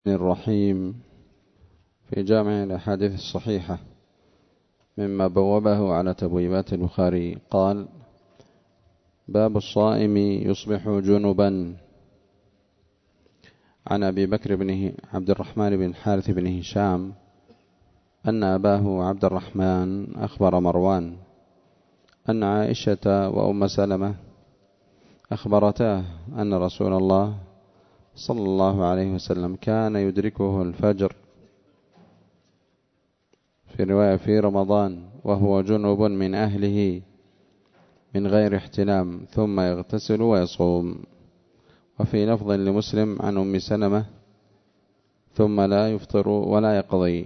الرحيم في جامع الأحاديث الصحيحة مما بوبه على تبويبات البخاري قال: باب الصائم يصبح جنبا. عن أبي بكر بن عبد الرحمن بن الحارث بن هشام أن أباه عبد الرحمن أخبر مروان أن عائشة وأم سلمة أخبرتاه أن رسول الله صلى الله عليه وسلم كان يدركه الفجر في رواية في رمضان وهو جنب من أهله من غير احتلام ثم يغتسل ويصوم. وفي لفظ لمسلم عن أم سلمة ثم لا يفطر ولا يقضي.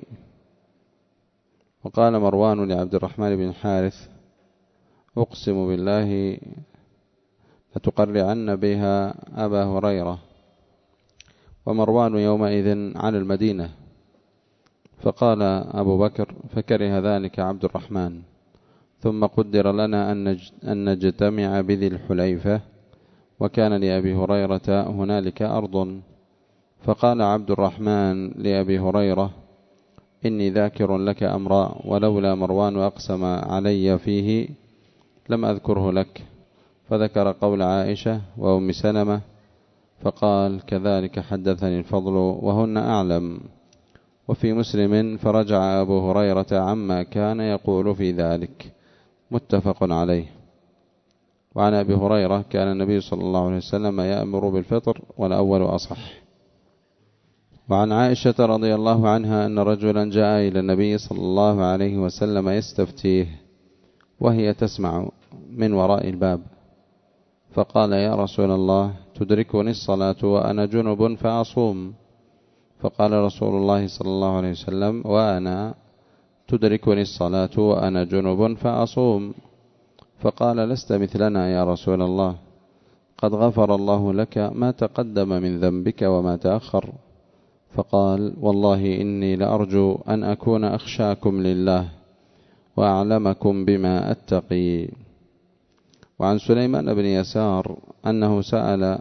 وقال مروان لعبد الرحمن بن الحارث: أقسم بالله لتقرعن بها أبا هريرة. ومروان يومئذ عن المدينة. فقال أبو بكر: فكره ذلك عبد الرحمن. ثم قدر لنا أن نجتمع بذي الحليفة، وكان لأبي هريرة هنالك أرض. فقال عبد الرحمن لأبي هريرة: إني ذاكر لك أمرا، ولولا مروان أقسم علي فيه لم أذكره لك. فذكر قول عائشة وأم سلمة، فقال: كذلك حدثني الفضل وهن أعلم. وفي مسلم: فرجع أبو هريرة عما كان يقول في ذلك. متفق عليه. وعن أبي هريرة: كان النبي صلى الله عليه وسلم يأمر بالفطر، والأول أصح. وعن عائشة رضي الله عنها أن رجلا جاء إلى النبي صلى الله عليه وسلم يستفتيه وهي تسمع من وراء الباب، فقال: يا رسول الله، تدركني الصلاة وأنا جنب فأصوم. فقال رسول الله صلى الله عليه وسلم: وأنا تدركني الصلاة وأنا جنب فأصوم. فقال: لست مثلنا يا رسول الله، قد غفر الله لك ما تقدم من ذنبك وما تأخر. فقال: والله إني لأرجو أن أكون أخشاكم لله وأعلمكم بما أتقي. وعن سليمان بن يسار أنه سأل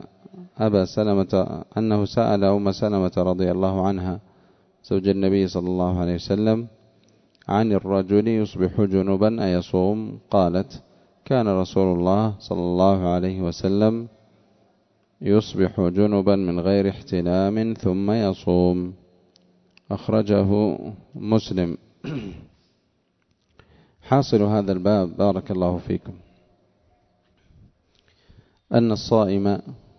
أم سلمة رضي الله عنها زوج النبي صلى الله عليه وسلم عن الرجل يصبح جنبا أيصوم؟ قالت: كان رسول الله صلى الله عليه وسلم يصبح جنبا من غير احتلام ثم يصوم. أخرجه مسلم. حاصل هذا الباب بارك الله فيكم أن الصائم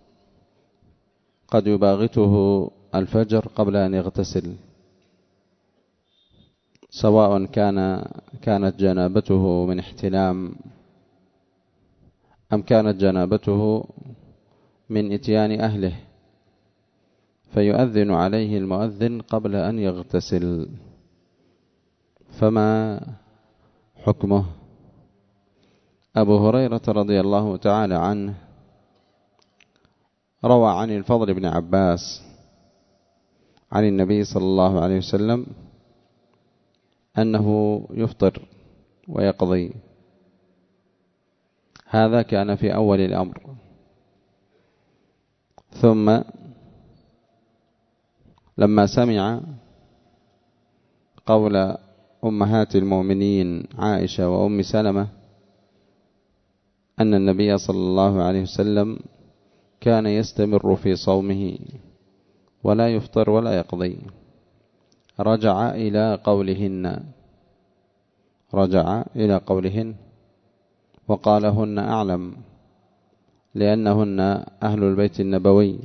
قد يباغته الفجر قبل أن يغتسل، سواء كانت جنابته من احتلام أم كانت جنابته من إتيان أهله، فيؤذن عليه المؤذن قبل أن يغتسل. فما حكمه؟ أبو هريرة رضي الله تعالى عنه روى عن الفضل بن عباس عن النبي صلى الله عليه وسلم أنه يفطر ويقضي. هذا كان في أول الأمر. ثم لما سمع قول أمهات المؤمنين عائشة وأم سلمة أن النبي صلى الله عليه وسلم كان يستمر في صومه ولا يفطر ولا يقضي، رجع إلى قولهن وقال: هن أعلم، لأنهن أهل البيت النبوي،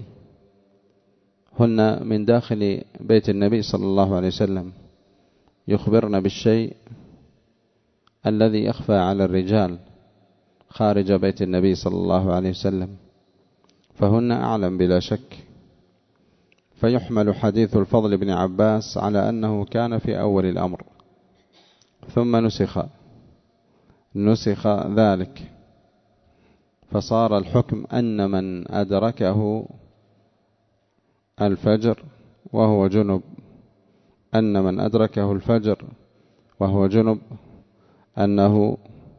هن من داخل بيت النبي صلى الله عليه وسلم، يخبرن بالشيء الذي يخفى على الرجال خارج بيت النبي صلى الله عليه وسلم، فهن أعلم بلا شك. فيحمل حديث الفضل بن عباس على أنه كان في أول الأمر، ثم نسخ ذلك، فصار الحكم أن من أدركه الفجر وهو جنب أنه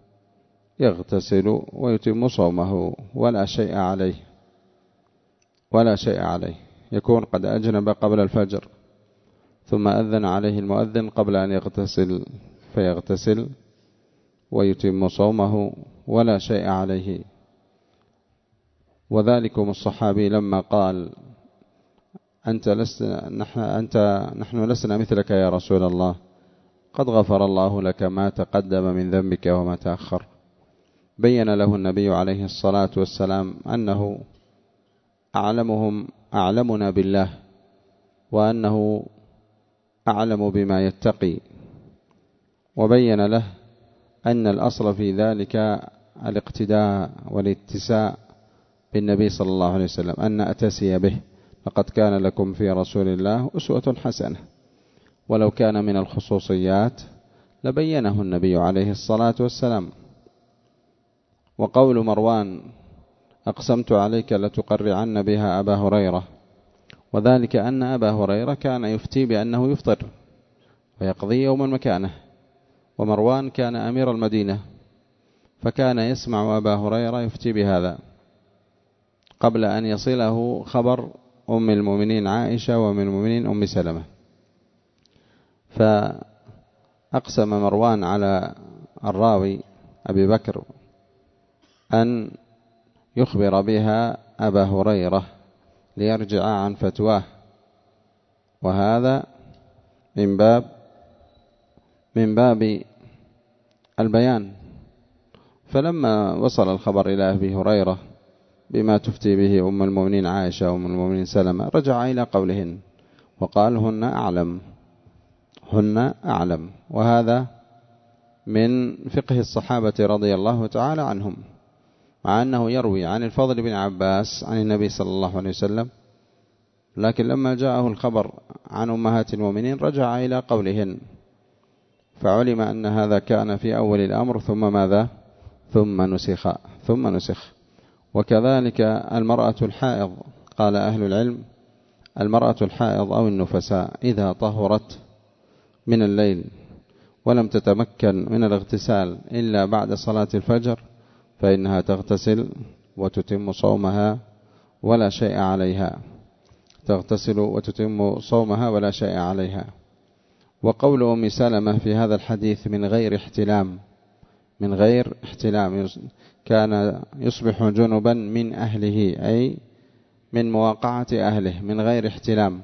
يغتسل ويتم صومه ولا شيء عليه. يكون قد أجنب قبل الفجر، ثم أذن عليه المؤذن قبل أن يغتسل فيغتسل ويتم صومه ولا شيء عليه. وذلكم الصحابي لما قال نحن لسنا مثلك يا رسول الله، قد غفر الله لك ما تقدم من ذنبك وما تأخر، بين له النبي عليه الصلاة والسلام أنه أعلمنا بالله، وأنه أعلم بما يتقي، وبين له أن الأصل في ذلك الاقتداء والاتساء بالنبي صلى الله عليه وسلم، أن نأتسي به، لقد كان لكم في رسول الله أسوة حسنة. ولو كان من الخصوصيات لبينه النبي عليه الصلاة والسلام. وقول مروان أقسمت عليك لتقرعن بها أبا هريرة، وذلك أن أبا هريرة كان يفتي بأنه يفطر ويقضي يوما مكانه، ومروان كان أمير المدينة، فكان يسمع أبا هريرة يفتي بهذا قبل أن يصله خبر أم المؤمنين عائشة وأم المؤمنين أم سلمة. فأقسم مروان على الراوي أبي بكر أن يخبر بها أبا هريرة ليرجع عن فتواه، وهذا من باب البيان. فلما وصل الخبر إلى أبي هريرة بما تفتي به أم المؤمنين عائشة وأم المؤمنين سلمة، رجع إلى قولهن وقال هن أعلم. وهذا من فقه الصحابة رضي الله تعالى عنهم، مع أنه يروي عن الفضل بن عباس عن النبي صلى الله عليه وسلم، لكن لما جاءه الخبر عن أمهات المؤمنين رجع إلى قولهن، فعلم أن هذا كان في أول الأمر ثم ماذا؟ ثم نسخ. وكذلك المرأة الحائض، قال أهل العلم المرأة الحائض أو النفساء إذا طهرت من الليل ولم تتمكن من الاغتسال إلا بعد صلاة الفجر فإنها تغتسل وتتم صومها ولا شيء عليها، تغتسل وتتم صومها ولا شيء عليها. وقول أم سلمة في هذا الحديث من غير احتلام كان يصبح جنبا من أهله، أي من مواقعة أهله من غير احتلام.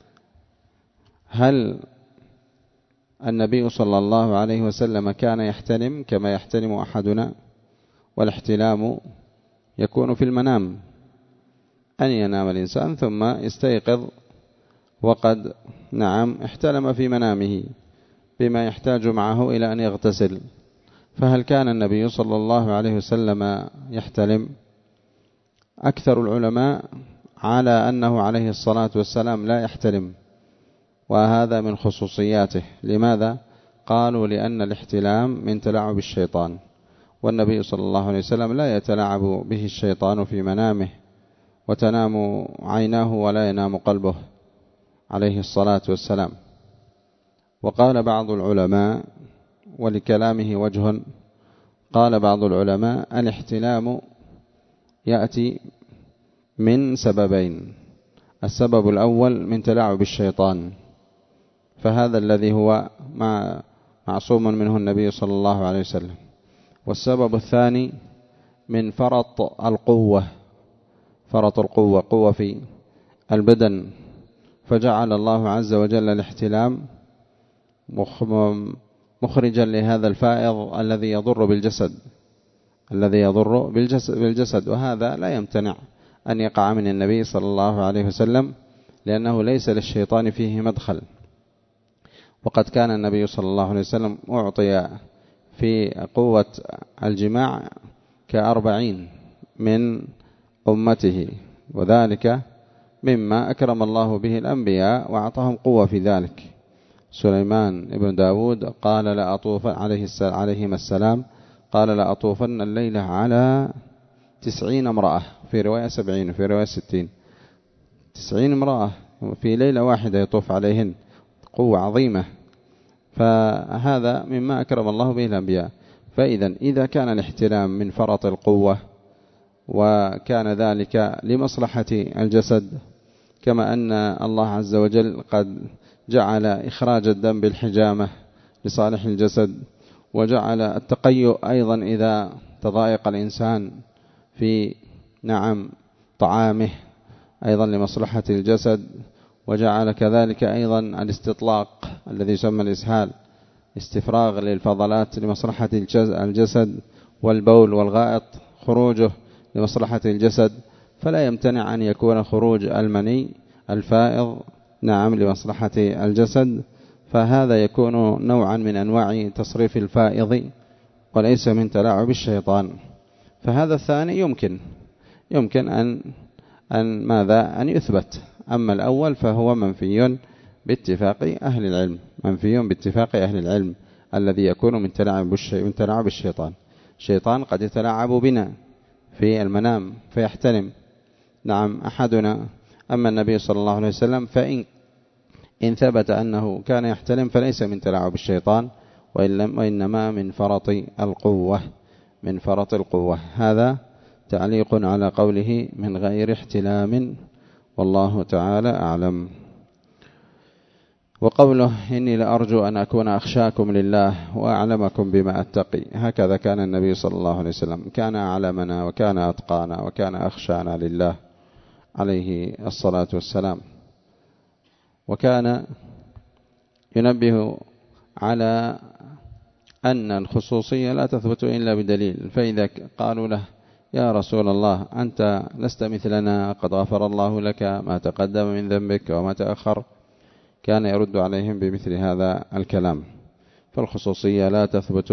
هل النبي صلى الله عليه وسلم كان يحتلم كما يحتلم أحدنا؟ والاحتلام يكون في المنام، أن ينام الإنسان ثم يستيقظ وقد احتلم في منامه بما يحتاج معه إلى أن يغتسل. فهل كان النبي صلى الله عليه وسلم يحتلم؟ أكثر العلماء على أنه عليه الصلاة والسلام لا يحتلم، وهذا من خصوصياته. لماذا؟ قالوا لأن الاحتلام من تلاعب الشيطان، والنبي صلى الله عليه وسلم لا يتلاعب به الشيطان في منامه وتنام عيناه ولا ينام قلبه عليه الصلاة والسلام. وقال بعض العلماء، ولكلامه وجه، قال بعض العلماء الاحتلام يأتي من سببين: السبب الأول من تلاعب الشيطان، فهذا الذي هو معصوم منه النبي صلى الله عليه وسلم. والسبب الثاني من فرط القوة، قوة في البدن، فجعل الله عز وجل الاحتلام مخرجا لهذا الفائض الذي يضر بالجسد، وهذا لا يمتنع أن يقع من النبي صلى الله عليه وسلم، لأنه ليس للشيطان فيه مدخل. وقد كان النبي صلى الله عليه وسلم أعطي في قوة الجماع 40 من أمته، وذلك مما أكرم الله به الأنبياء وأعطاهم قوة في ذلك. سليمان ابن داود قال لأطوف عليهما السلام قال لأطوفن الليلة على 90 امرأة، في رواية 70 وفي رواية 60. 90 امرأة في ليلة واحدة يطوف عليهن، قوة عظيمة. فهذا مما أكرم الله به الأنبياء. إذا كان الاحتلام من فرط القوة وكان ذلك لمصلحة الجسد، كما أن الله عز وجل قد جعل إخراج الدم بالحجامة لصالح الجسد، وجعل التقيؤ أيضا إذا تضايق الإنسان في طعامه أيضا لمصلحة الجسد، وجعل كذلك أيضا الاستطلاق الذي يسمى الإسهال، استفراغ للفضلات لمصلحة الجسد، والبول والغائط خروجه لمصلحة الجسد، فلا يمتنع أن يكون خروج المني الفائض لمصلحة الجسد، فهذا يكون نوعا من أنواع تصريف الفائض وليس من تلاعب الشيطان. فهذا الثاني يمكن أن يثبت. أما الأول فهو منفي باتفاق أهل العلم الذي يكون من تلاعب الشيطان. الشيطان قد يتلاعب بنا في المنام فيحتلم أحدنا. أما النبي صلى الله عليه وسلم فإن ثبت أنه كان يحتلم فليس من تلاعب الشيطان، وإنما من فرط القوة. هذا تعليق على قوله من غير احتلام، والله تعالى أعلم. وقوله إني لأرجو أن أكون أخشاكم لله وأعلمكم بما أتقي، هكذا كان النبي صلى الله عليه وسلم، كان أعلمنا وكان أتقانا وكان أخشانا لله عليه الصلاة والسلام. وكان ينبه على أن الخصوصية لا تثبت إلا بدليل، فإذا قالوا له يا رسول الله أنت لست مثلنا، قد غفر الله لك ما تقدم من ذنبك وما تأخر، كان يرد عليهم بمثل هذا الكلام. فالخصوصية لا تثبت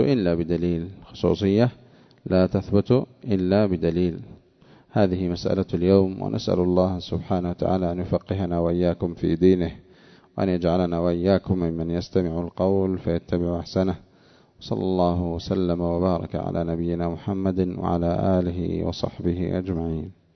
إلا بدليل. هذه مسألة اليوم، ونسأل الله سبحانه وتعالى أن يفقهنا وإياكم في دينه، وأن يجعلنا وإياكم ممن يستمع القول فيتبع أحسنه. صلى الله وسلم وبارك على نبينا محمد وعلى آله وصحبه أجمعين.